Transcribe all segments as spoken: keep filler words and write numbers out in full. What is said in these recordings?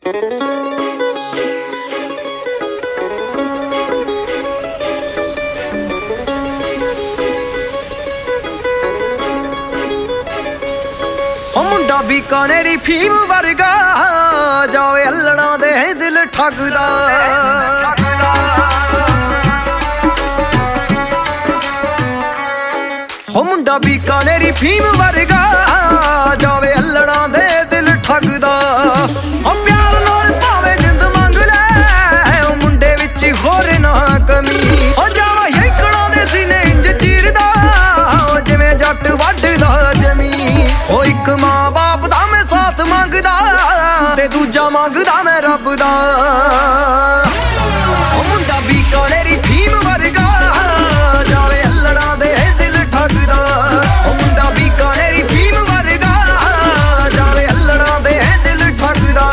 ਮੁੰਡਾ ਬੀਕਾਨੇਰੀ ਫੀਮ ਵਰਗਾ ਜਾਵੇ ਅਲੜਾਂ ਦੇ ਦਿਲ ਠੱਗਦਾ। ਹੋ ਮੁੰਡਾ ਬੀਕਾਨੇਰੀ ਫੀਮ ਵਰਗਾ ਜਾਵੇ ਅਲੜਾਂ ਦੇ ਦਿਲ ਠੱਗਦਾ। ਹੋ ਪਿਆਰ ਨਾਲ ਭਾਵੇਂ ਜਿੰਦ ਮੰਗ ਲੈ ਉਹ ਮੁੰਡੇ ਵਿੱਚ ਹੋਰ ਨਾ ਕਮੀ। ਹੋ ਜਾਵਾ ਯਕੜਾਂ ਦੇ ਸੀਨੇ ਇੰਜ ਚੀਰਦਾ ਜਿਵੇਂ ਜੱਟ ਵੱਢਦਾ ਜ਼ਮੀਨ। ਉਹ ਇੱਕ ਮਾਂ ਬਾਪ ਦਾ ਮੈਂ ਸਾਥ ਮੰਗਦਾ ਤੇ ਦੂਜਾ ਮੰਗਦਾ ਮੈਂ ਰੱਬ ਦਾ। ਉਹ ਮੁੰਡਾ ਬੀਕਾਨੇਰੀ ਫੀਮ ਵਰਗਾ ਜਾਵੇ ਅਲੜਾਂ ਦੇ ਦਿਲ ਠੱਗਦਾ। ਉਹ ਮੁੰਡਾ ਬੀਕਾਨੇਰੀ ਫੀਮ ਵਰਗਾ ਜਾਵੇ ਅਲੜਾਂ ਦੇ ਦਿਲ ਠੱਗਦਾ।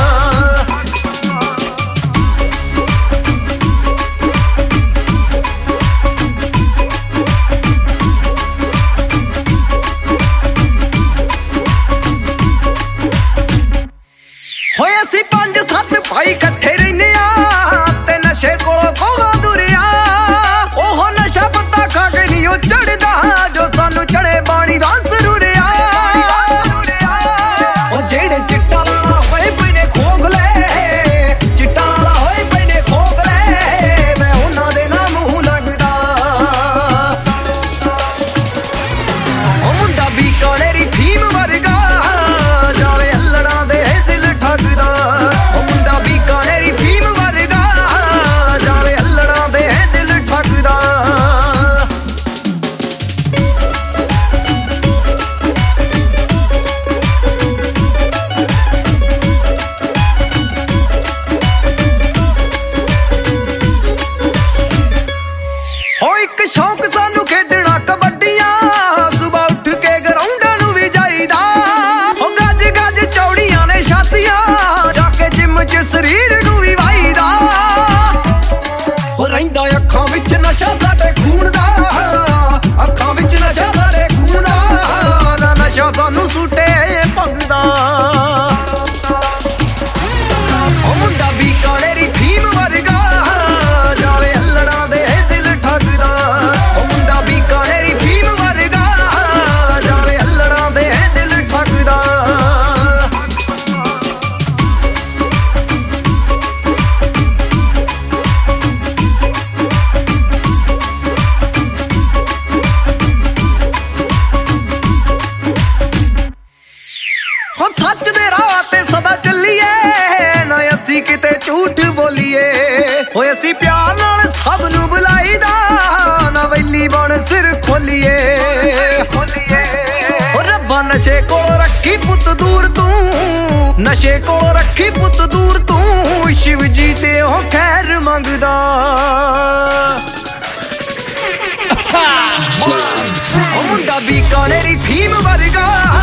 ਹੋਏ ਅਸੀਂ ਪੰਜ ਸੱਤ ਭਾਈ ਇਕੱਠੇ ਰਹਿੰਦੇ ਆ ਤੇ ਨਸ਼ੇ ਕੋਲੋਂ ਕੋਹਾਂ ਦੁਰਿਆ। ਉਹ ਨਸ਼ਾ ਪੱਤਾ ਖਾ ਕੇ ਨਹੀਂ ਉਹ ਚੜਦਾ ਜੋ ਸਾਨੂੰ ਚੜੇ ਬਾਣੀ ਦਾ ਸਰੂਰਿਆ। ਉਹ ਜਿਹੜੇ ਚਿੱਟਾ ਲਾਲਾ ਹੋਏ ਪਏ ਨੇ ਖੋਖਲੇ, ਚਿੱਟਾ ਲਾਲਾ ਹੋਏ ਪਏ ਨੇ ਖੋਖਲੇ, ਮੈਂ ਉਹਨਾਂ ਦੇ ਨਾ ਮੂੰਹ ਲੱਗਦਾ। ਉਹ ਮੁੰਡਾ ਬੀਕਾਨੇਰੀ ਫੀਮ ਵਰਗਾ ਜਾਵੇ ਅਲੜਾਂ ਦੇ ਦਿਲ ਠੱਗਦਾ। ਉਹ ਮੁੰਡਾ ਬੀਕਾਨੇਰੀ ਫੀਮ ਵਰਗਾ ਜਾਵੇ ਅਲੜਾਂ ਦੇ ਦਿਲ ਠੱਗਦਾ। ਹੋ ਇੱਕ ਸ਼ੌਕ ਸਾਨੂੰ ਖੇਡਣਾ ਕਬੱਡੀਆਂ, ਸੁਬਾ ਉੱਠ ਕੇ ਗਰਾਊਂਡਾਂ ਨੂੰ ਵੀ ਜਾਈਦਾ। ਹੋ ਗੱਜ ਗੱਜ ਚੌੜੀਆਂ ਨੇ ਛਾਤੀਆਂ ਜਾ ਕੇ ਜਿੰਮ ਚ ਸਰੀਰ ਨੂੰ ਵੀ ਵਾਈਦਾ। ਹੋ ਰਹਿੰਦਾ ਅੱਖਾਂ ਵਿੱਚ ਨਸ਼ਾ ਸਾਡੇ ਖੂਨ ਦਾ, ਅੱਖਾਂ ਵਿੱਚ ਨਸ਼ਾ ਸਾਡੇ ਖੂਨ ਦਾ, ਨਾ ਨਸ਼ਾ ਸਾਨੂੰ ਸੂਟੇ ਭੰਗਦਾ। ਉਹ ਮੁੰਡਾ ਬੀਕਾਨੇਰੀ ਫੀਮ ਵਰਗਾ ਜਾਵੇ ਅਲੜਾਂ ਦੇ ਦਿਲ ਠੱਗਦਾ। ਉਹ ਮੁੰਡਾ ਬੀਕਾਨੇਰੀ ਫੀਮ ਵਰਗਾ ਜਾਵੇ ਅਲੜਾਂ ਦੇ ਦਿਲ ਠੱਗਦਾ। ਹੋ ਸੱਚ ਦੇ ਰਾਹ ਤੇ ਸਦਾ ਚੱਲੀਏ ਨਾ ਅਸੀਂ ਕਿਤੇ ਝੂਠ ਬੋਲੀਏ। ਹੋਏ ਅਸੀਂ ਪਿਆਰ ਨਾਲ ਸਭ ਨੂੰ ਬੁਲਾਈਦਾ ਨਾ ਵੈਲੀ ਬਣ ਸਿਰ ਖੋਲੀਏ। ਹੋ ਰੱਬਾ ਨਸ਼ੇ ਕੋਲ ਰੱਖੀ ਪੁੱਤ ਦੂਰ ਤੂੰ, ਨਸ਼ੇ ਕੋਲ ਰੱਖੀ ਪੁੱਤ ਦੂਰ ਤੂੰ, ਸ਼ਿਵ ਜੀ ਤੇ ਉਹ ਖੈਰ ਮੰਗਦਾ। ਉਹ ਮੁੰਡਾ ਬੀਕਾਨੇਰੀ ਫੀਮ ਵਰਗਾ